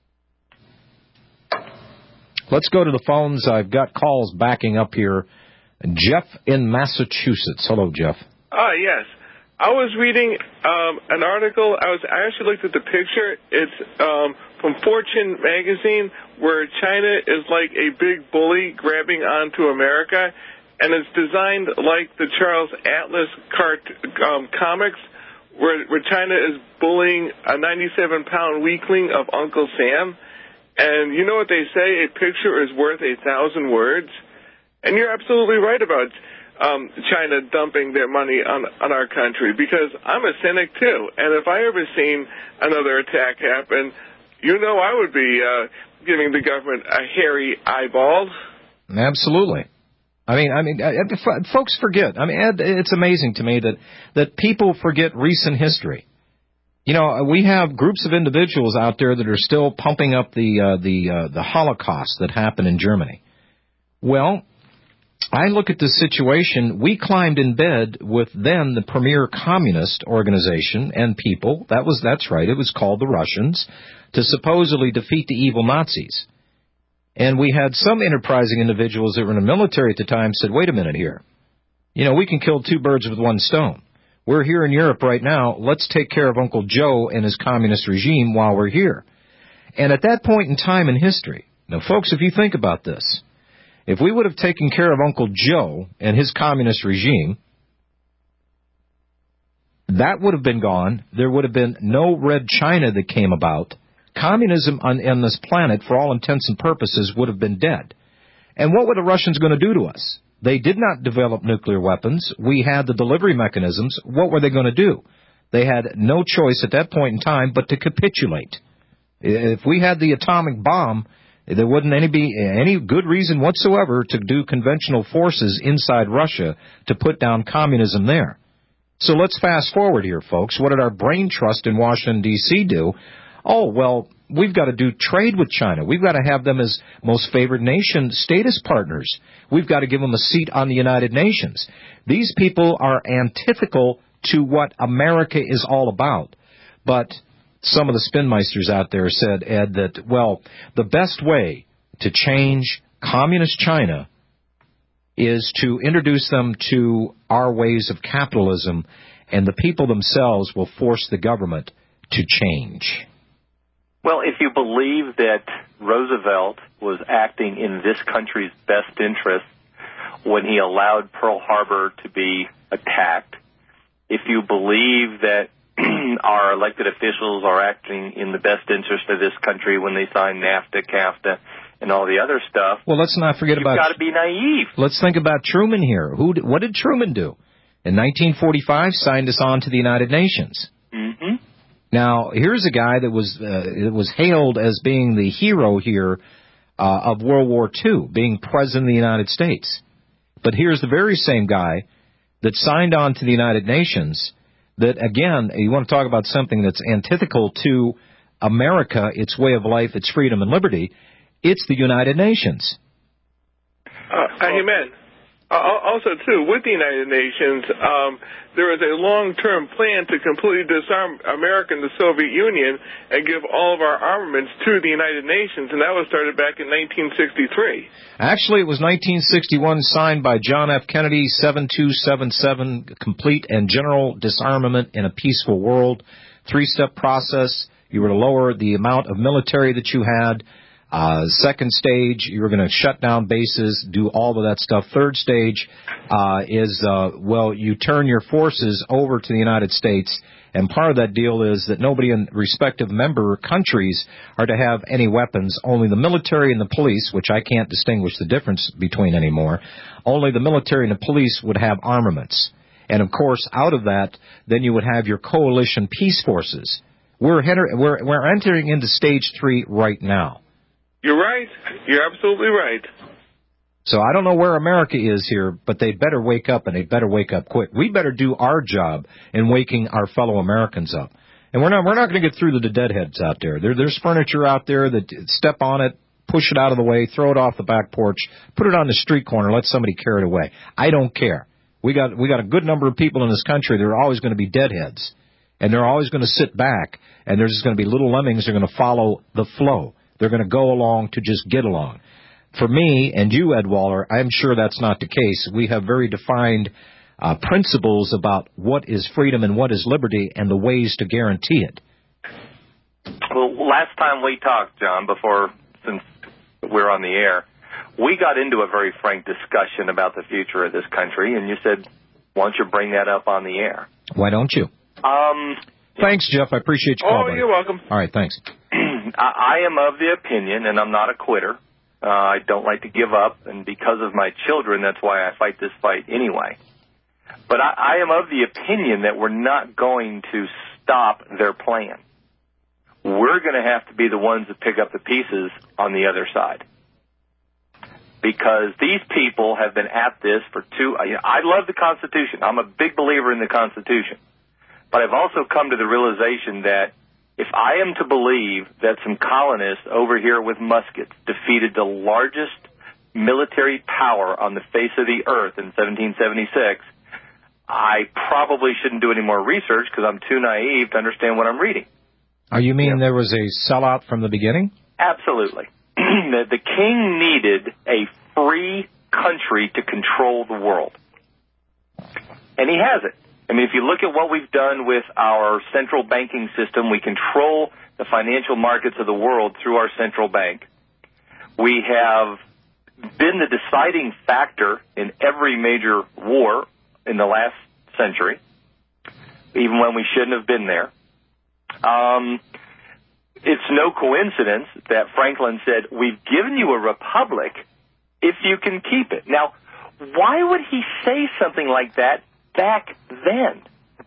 Let's go to the phones. I've got calls backing up here. Jeff in Massachusetts. Hello, Jeff. Yes. I was reading an article. I actually looked at the picture. It's from Fortune magazine, where China is like a big bully grabbing onto America, and it's designed like the Charles Atlas comics, where China is bullying a 97-pound weakling of Uncle Sam. And you know what they say, a picture is worth 1,000 words? And you're absolutely right about China dumping their money on our country, because I'm a cynic too. And if I ever seen another attack happen, you know I would be giving the government a hairy eyeball. Absolutely. I mean, folks forget. I mean, Ed, it's amazing to me that people forget recent history. You know, we have groups of individuals out there that are still pumping up the Holocaust that happened in Germany. Well, I look at this situation. We climbed in bed with then the premier communist organization and people. That's right. It was called the Russians, to supposedly defeat the evil Nazis. And we had some enterprising individuals that were in the military at the time said, wait a minute here. You know, we can kill two birds with one stone. We're here in Europe right now. Let's take care of Uncle Joe and his communist regime while we're here. And at that point in time in history, now, folks, if you think about this, if we would have taken care of Uncle Joe and his communist regime, that would have been gone. There would have been no Red China that came about. Communism on this planet, for all intents and purposes, would have been dead. And what were the Russians going to do to us? They did not develop nuclear weapons. We had the delivery mechanisms. What were they going to do? They had no choice at that point in time but to capitulate. If we had the atomic bomb, there wouldn't be any good reason whatsoever to do conventional forces inside Russia to put down communism there. So let's fast forward here, folks. What did our brain trust in Washington, D.C. do? Oh, well, we've got to do trade with China. We've got to have them as most favored nation status partners. We've got to give them a seat on the United Nations. These people are antithetical to what America is all about. But some of the spinmeisters out there said, Ed, that, well, the best way to change communist China is to introduce them to our ways of capitalism, and the people themselves will force the government to change. Well, if you believe that Roosevelt was acting in this country's best interest when he allowed Pearl Harbor to be attacked, if you believe that our elected officials are acting in the best interest of this country when they sign NAFTA, CAFTA, and all the other stuff, well, let's not forget about. You've got to be naive. Let's think about Truman here. What did Truman do? In 1945, signed us on to the United Nations. Mm-hmm. Now, here's a guy that was hailed as being the hero here of World War II, being president of the United States. But here's the very same guy that signed on to the United Nations that, again, you want to talk about something that's antithetical to America, its way of life, its freedom and liberty, it's the United Nations. Amen. Also, too, with the United Nations, there is a long-term plan to completely disarm America and the Soviet Union and give all of our armaments to the United Nations, and that was started back in 1963. Actually, it was 1961, signed by John F. Kennedy, 7277, complete and general disarmament in a peaceful world. 3-step process. You were to lower the amount of military that you had. Second stage, you were going to shut down bases, do all of that stuff. Third stage is, you turn your forces over to the United States, and part of that deal is that nobody in respective member countries are to have any weapons. Only the military and the police, which I can't distinguish the difference between anymore, only the military and the police would have armaments. And, of course, out of that, then you would have your coalition peace forces. We're entering into stage 3 right now. You're right. You're absolutely right. So I don't know where America is here, but they better wake up, and they better wake up quick. We better do our job in waking our fellow Americans up. And we're not going to get through the deadheads out there. There's furniture out there that step on it, push it out of the way, throw it off the back porch, put it on the street corner, let somebody carry it away. I don't care. We got a good number of people in this country that are always going to be deadheads, and they're always going to sit back, and there's just going to be little lemmings that are going to follow the flow. They're going to go along to just get along. For me and you, Ed Waller, I'm sure that's not the case. We have very defined principles about what is freedom and what is liberty and the ways to guarantee it. Well, last time we talked, John, since we're on the air, we got into a very frank discussion about the future of this country, and you said, why don't you bring that up on the air? Why don't you? Thanks, Jeff. I appreciate your call, buddy. You're welcome. All right, thanks. I am of the opinion, and I'm not a quitter, I don't like to give up, and because of my children, that's why I fight this fight anyway. But I am of the opinion that we're not going to stop their plan. We're going to have to be the ones that pick up the pieces on the other side. Because these people have been at this for I love the Constitution. I'm a big believer in the Constitution. But I've also come to the realization that if I am to believe that some colonists over here with muskets defeated the largest military power on the face of the earth in 1776, I probably shouldn't do any more research because I'm too naive to understand what I'm reading. Oh, you mean there was a sellout from the beginning? Absolutely. The king needed a free country to control the world. And he has it. I mean, if you look at what we've done with our central banking system, we control the financial markets of the world through our central bank. We have been the deciding factor in every major war in the last century, even when we shouldn't have been there. It's no coincidence that Franklin said, we've given you a republic if you can keep it. Now, why would he say something like that back then?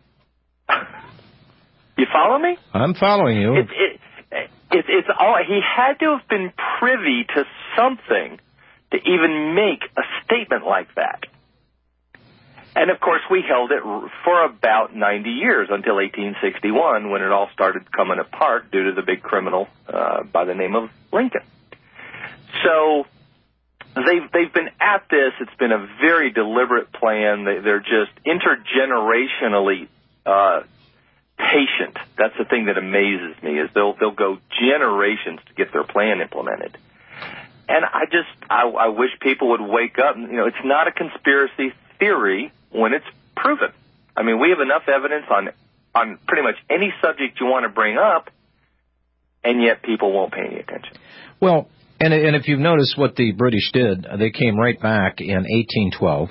You follow me? I'm following you. It's all, he had to have been privy to something to even make a statement like that. And, of course, we held it for about 90 years until 1861 when it all started coming apart due to the big criminal by the name of Lincoln. So they've been at this. It's been a very deliberate plan. They're just intergenerationally patient. That's the thing that amazes me is they'll go generations to get their plan implemented. And I wish people would wake up. You know, it's not a conspiracy theory when it's proven. I mean, we have enough evidence on pretty much any subject you want to bring up, and yet people won't pay any attention. Well, and if you've noticed what the British did, they came right back in 1812,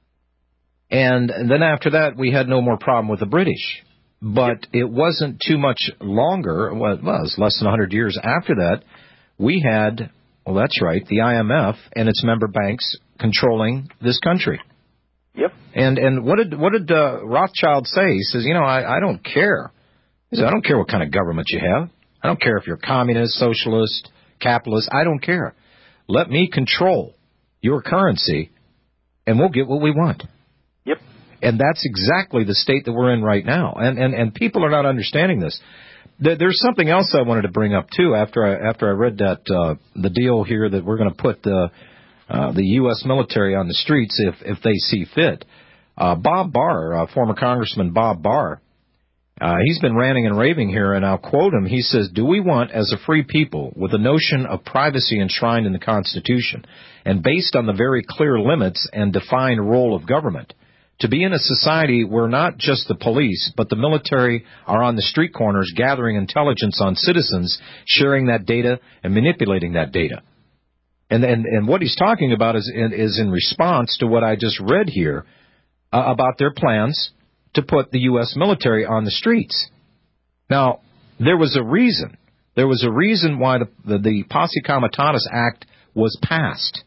and then after that we had no more problem with the British. But it wasn't too much longer, well, it was less than 100 years after that, we had, well, that's right, the IMF and its member banks controlling this country. Yep. And what did Rothschild say? He says, I don't care. He says, I don't care what kind of government you have. I don't care if you're communist, socialist, capitalist. I don't care. Let me control your currency, and we'll get what we want. Yep. And that's exactly the state that we're in right now. And people are not understanding this. There's something else I wanted to bring up, too, after I read that the deal here that we're going to put the U.S. military on the streets if they see fit. Bob Barr, former Congressman Bob Barr, he's been ranting and raving here, and I'll quote him. He says, "Do we want, as a free people, with the notion of privacy enshrined in the Constitution, and based on the very clear limits and defined role of government, to be in a society where not just the police, but the military are on the street corners gathering intelligence on citizens, sharing that data, and manipulating that data?" And what he's talking about is in response to what I just read here about their plans to put the U.S. military on the streets. Now, there was a reason. There was a reason why the Posse Comitatus Act was passed.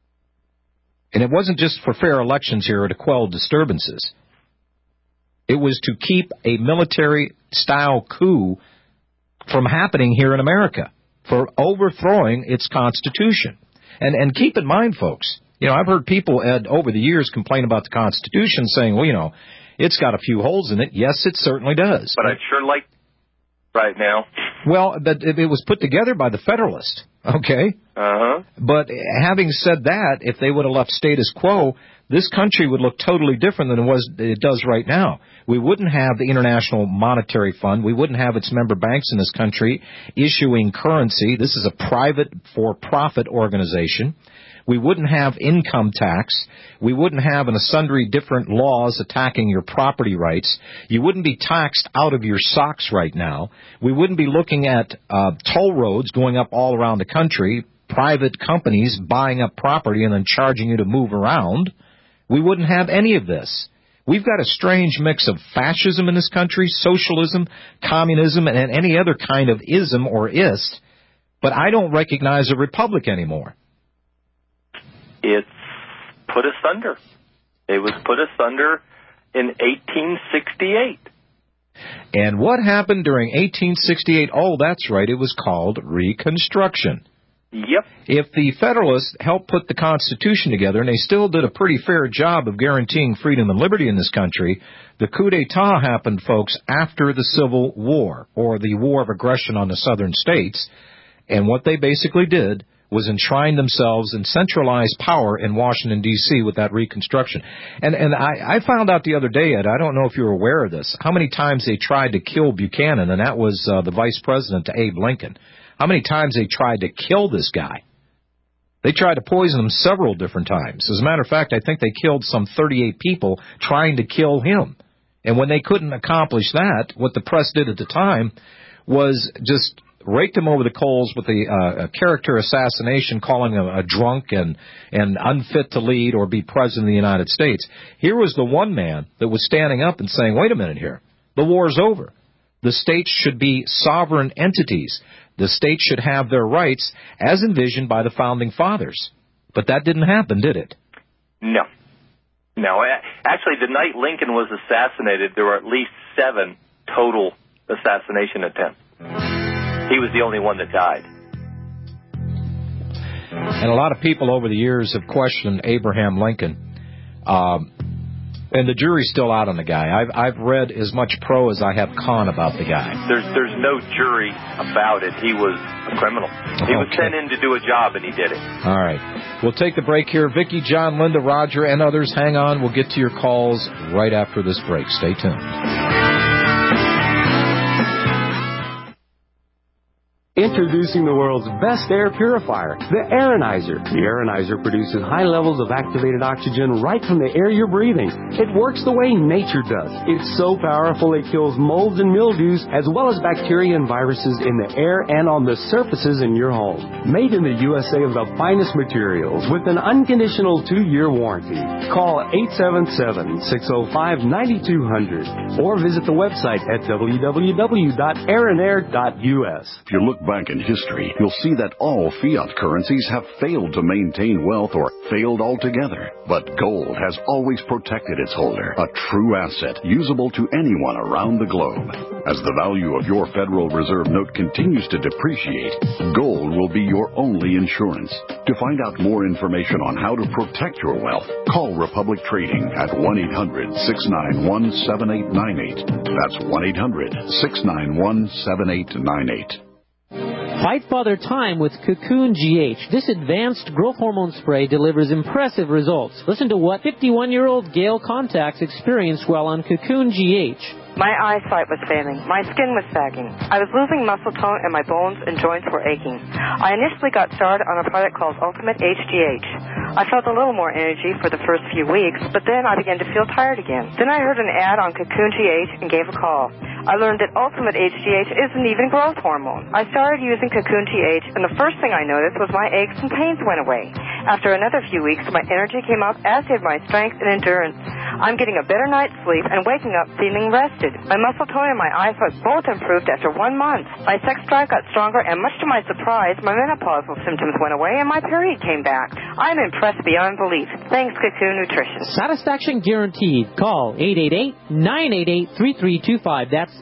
And it wasn't just for fair elections here or to quell disturbances. It was to keep a military-style coup from happening here in America, for overthrowing its Constitution. And keep in mind, folks, I've heard people over the years complain about the Constitution, saying, well, it's got a few holes in it. Yes, it certainly does. But I'd sure like right now. Well, it was put together by the Federalists, okay? Uh-huh. But having said that, if they would have left status quo, this country would look totally different than it does right now. We wouldn't have the International Monetary Fund. We wouldn't have its member banks in this country issuing currency. This is a private for-profit organization. We wouldn't have income tax. We wouldn't have an sundry different laws attacking your property rights. You wouldn't be taxed out of your socks right now. We wouldn't be looking at toll roads going up all around the country, private companies buying up property and then charging you to move around. We wouldn't have any of this. We've got a strange mix of fascism in this country, socialism, communism, and any other kind of ism or ist, but I don't recognize a republic anymore. It's put asunder. It was put asunder in 1868. And what happened during 1868? Oh, that's right. It was called Reconstruction. Yep. If the Federalists helped put the Constitution together, and they still did a pretty fair job of guaranteeing freedom and liberty in this country, the coup d'etat happened, folks, after the Civil War, or the War of Aggression on the southern states. And what they basically did was enshrine themselves in centralized power in Washington, D.C. with that Reconstruction. And I found out the other day, Ed, I don't know if you were aware of this, how many times they tried to kill Buchanan, and that was the vice president to Abe Lincoln. How many times they tried to kill this guy. They tried to poison him several different times. As a matter of fact, I think they killed some 38 people trying to kill him. And when they couldn't accomplish that, what the press did at the time was just raked him over the coals with a character assassination, calling him a drunk and unfit to lead or be president of the United States. Here was the one man that was standing up and saying, wait a minute here, the war's over. The states should be sovereign entities. The states should have their rights as envisioned by the Founding Fathers. But that didn't happen, did it? No. Actually, the night Lincoln was assassinated, there were at least 7 total assassination attempts. He was the only one that died. And a lot of people over the years have questioned Abraham Lincoln. And the jury's still out on the guy. I've read as much pro as I have con about the guy. There's no jury about it. He was a criminal. He was sent in to do a job, and he did it. All right. We'll take the break here. Vicki, John, Linda, Roger, and others, hang on. We'll get to your calls right after this break. Stay tuned. Introducing the world's best air purifier, the Aeronizer. The Aeronizer produces high levels of activated oxygen right from the air you're breathing. It works the way nature does. It's so powerful it kills molds and mildews as well as bacteria and viruses in the air and on the surfaces in your home. Made in the USA of the finest materials with an unconditional 2-year warranty. Call 877-605-9200 or visit the website at www.aeronair.us. If you look back in history, you'll see that all fiat currencies have failed to maintain wealth or failed altogether. But gold has always protected its holder, a true asset usable to anyone around the globe. As the value of your Federal Reserve note continues to depreciate, gold will be your only insurance. To find out more information on how to protect your wealth, call Republic Trading at 1-800-691-7898. That's 1-800-691-7898. Fight Father Time with Cocoon GH. This advanced growth hormone spray delivers impressive results. Listen to what 51-year-old Gail Contacts experienced while on Cocoon GH. My eyesight was failing. My skin was sagging. I was losing muscle tone and my bones and joints were aching. I initially got started on a product called Ultimate HGH. I felt a little more energy for the first few weeks, but then I began to feel tired again. Then I heard an ad on Cocoon GH and gave a call. I learned that Ultimate HGH isn't even growth hormone. I started using Cocoon GH, and the first thing I noticed was my aches and pains went away. After another few weeks, my energy came up, as did my strength and endurance. I'm getting a better night's sleep and waking up feeling rested. My muscle tone and my eyesight both improved after 1 month. My sex drive got stronger, and much to my surprise, my menopausal symptoms went away and my period came back. I'm impressed beyond belief. Thanks, Cocoon Nutrition. Satisfaction guaranteed. Call 888-988-3325. That's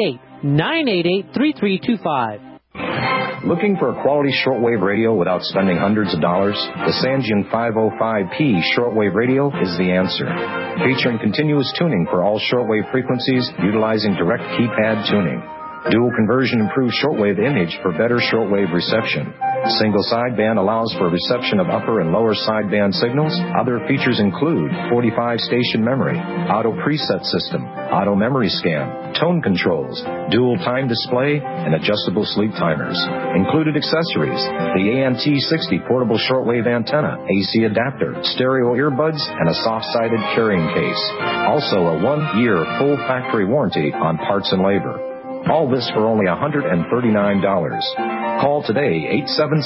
888-988-3325. Looking for a quality shortwave radio without spending hundreds of dollars? The Sangean 505P shortwave radio is the answer. Featuring continuous tuning for all shortwave frequencies utilizing direct keypad tuning. Dual conversion improves shortwave image for better shortwave reception. Single sideband allows for reception of upper and lower sideband signals. Other features include 45 station memory, auto preset system, auto memory scan, tone controls, dual time display, and adjustable sleep timers. Included accessories: the ANT60 portable shortwave antenna, AC adapter, stereo earbuds, and a soft-sided carrying case. Also a 1-year full factory warranty on parts and labor. All this for only $139. Call today,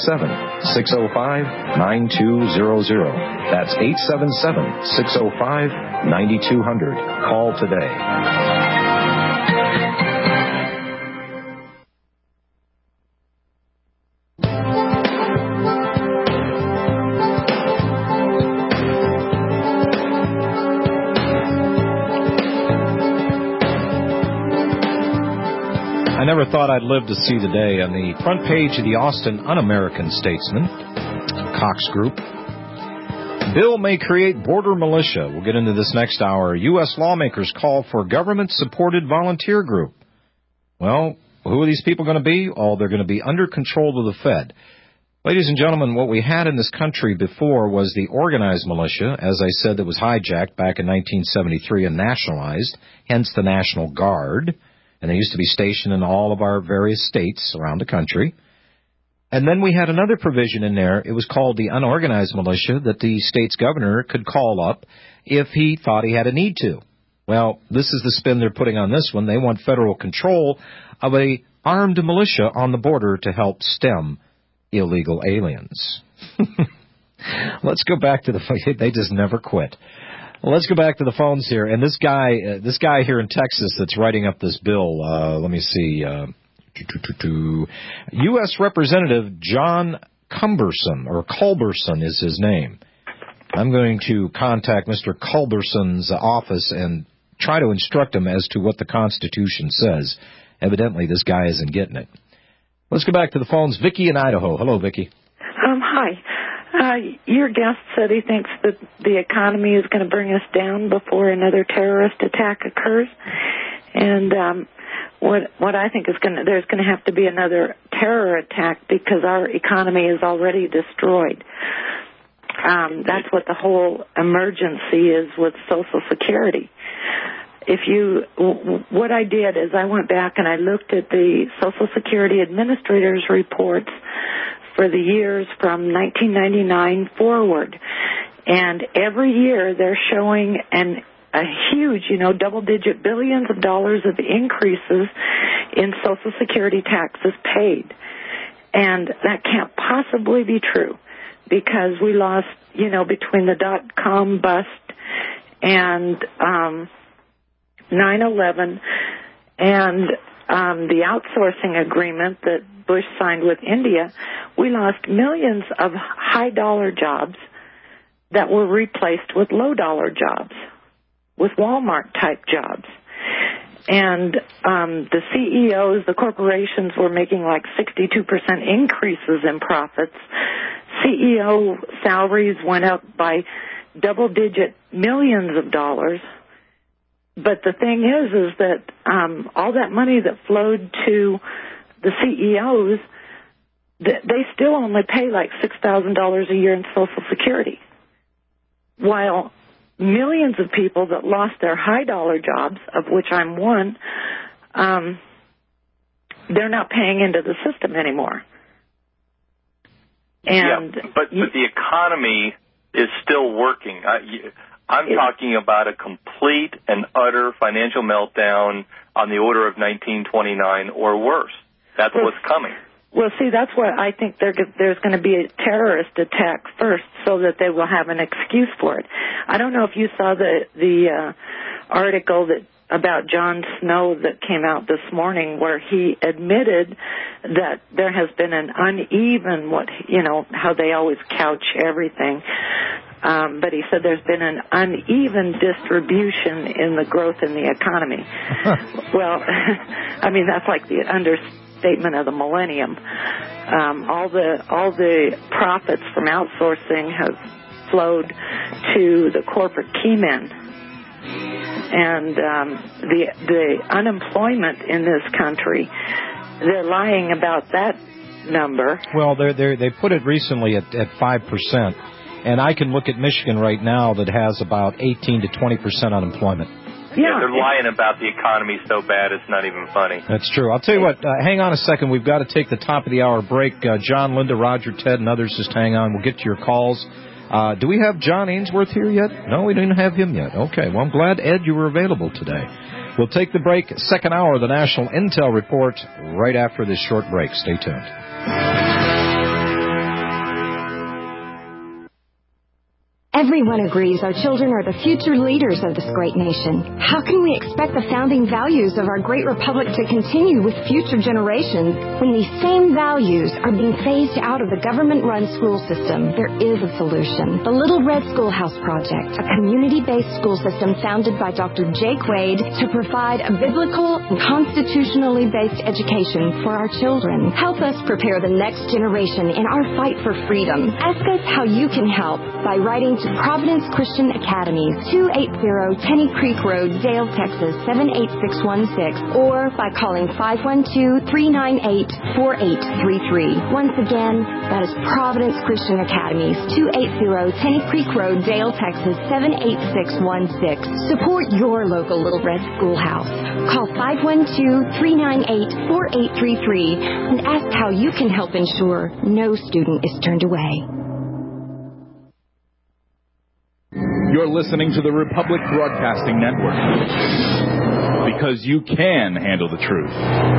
877-605-9200. That's 877-605-9200. Call today. I never thought I'd live to see the day. On the front page of the Austin Un-American Statesman, Cox Group, bill may create border militia. We'll get into this next hour. U.S. lawmakers call for government-supported volunteer group. Well, who are these people going to be? Oh, they're going to be under control of the Fed. Ladies and gentlemen, what we had in this country before was the organized militia, as I said, that was hijacked back in 1973 and nationalized, hence the National Guard. And they used to be stationed in all of our various states around the country. And then we had another provision in there. It was called the unorganized militia that the state's governor could call up if he thought he had a need to. Well, this is the spin they're putting on this one. They want federal control of a armed militia on the border to help stem illegal aliens. Let's go back to they just never quit. Let's go back to the phones here. And this guy here in Texas that's writing up this bill, let me see, U.S. Representative John Culberson is his name. I'm going to contact Mr. Culberson's office and try to instruct him as to what the Constitution says. Evidently, this guy isn't getting it. Let's go back to the phones. Vicki in Idaho. Hello, Vicki. Hi. Your guest said he thinks that the economy is going to bring us down before another terrorist attack occurs. And what I think is there's going to have to be another terror attack because our economy is already destroyed. That's what the whole emergency is with Social Security. What I did is I went back and I looked at the Social Security Administrator's reports for the years from 1999 forward. And every year they're showing a huge, double-digit billions of dollars of increases in Social Security taxes paid. And that can't possibly be true because we lost, between the dot-com bust and 9/11 and the outsourcing agreement that Bush signed with India, we lost millions of high-dollar jobs that were replaced with low-dollar jobs, with Walmart-type jobs. And the CEOs, the corporations were making like 62% increases in profits. CEO salaries went up by double-digit millions of dollars. But the thing is that all that money that flowed to the CEOs, they still only pay like $6,000 a year in Social Security, while millions of people that lost their high-dollar jobs, of which I'm one, they're not paying into the system anymore. And but the economy is still working. I'm talking about a complete and utter financial meltdown on the order of 1929 or worse. That's what's coming. Well, see, that's why I think there's going to be a terrorist attack first so that they will have an excuse for it. I don't know if you saw the article about Jon Snow that came out this morning where he admitted that there has been an uneven, how they always couch everything. But he said there's been an uneven distribution in the growth in the economy. Well, I mean, that's like the understatement of the millennium. All the profits from outsourcing have flowed to the corporate key men. And the unemployment in this country, they're lying about that number. Well, they put it recently at 5%. And I can look at Michigan right now that has about 18 to 20% unemployment. Yeah, they're lying about the economy so bad it's not even funny. That's true. I'll tell you what, hang on a second. We've got to take the top of the hour break. John, Linda, Roger, Ted, and others, just hang on. We'll get to your calls. Do we have John Ainsworth here yet? No, we didn't have him yet. Okay, well, I'm glad, Ed, you were available today. We'll take the break. Second hour of the National Intel Report right after this short break. Stay tuned. Everyone agrees our children are the future leaders of this great nation. How can we expect the founding values of our great republic to continue with future generations when these same values are being phased out of the government-run school system? There is a solution. The Little Red Schoolhouse Project, a community-based school system founded by Dr. Jake Wade to provide a biblical and constitutionally based education for our children. Help us prepare the next generation in our fight for freedom. Ask us how you can help by writing to Providence Christian Academy, 280 Tenny Creek Road, Dale, Texas, 78616, or by calling 512-398-4833. Once again, that is Providence Christian Academy, 280 Tenny Creek Road, Dale, Texas, 78616. Support your local Little Red Schoolhouse. Call 512-398-4833 and ask how you can help ensure no student is turned away. You're listening to the Republic Broadcasting Network, because you can handle the truth.